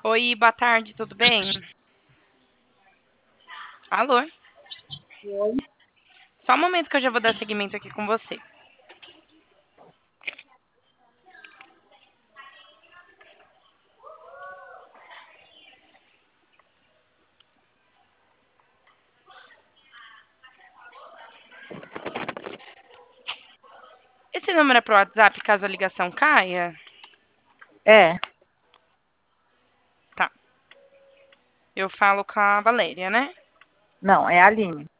Oi, boa tarde, tudo bem? Alô? Oi. Só um momento que eu já vou dar seguimento aqui com você. Esse número é pro WhatsApp caso a ligação caia? É, Tá. Eu falo com a Valéria, né? não, é a Aline.